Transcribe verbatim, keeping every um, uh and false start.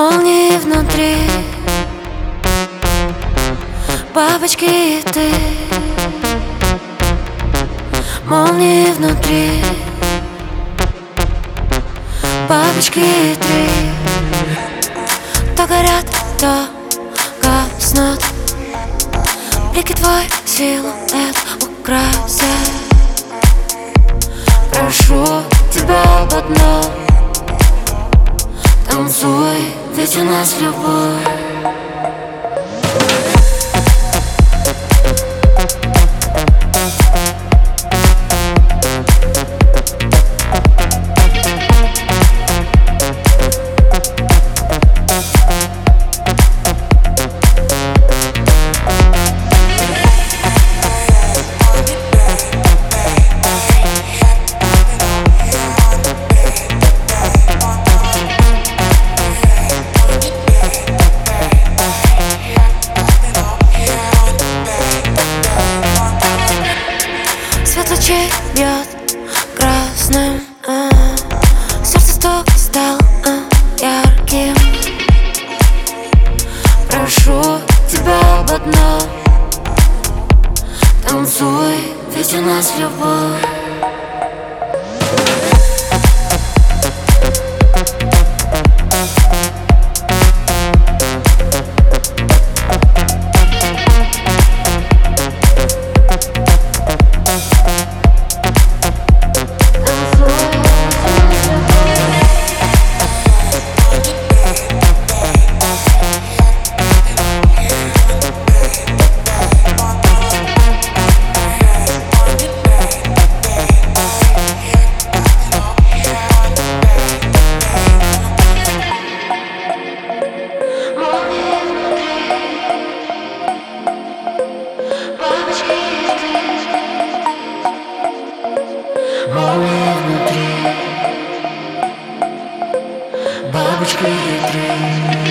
Молнии внутри, бабочки и ты. Молнии внутри, бабочки и ты. То горят, то гаснут. Блики твой силуэт украсят. Прошу тебя об одном: танцуй, ведь у нас любовь. Свет лучей бьет красным, а, сердце стук стал а, ярким. Прошу тебя об одном: танцуй, ведь у нас любовь. Молния внутри, бабочка и три.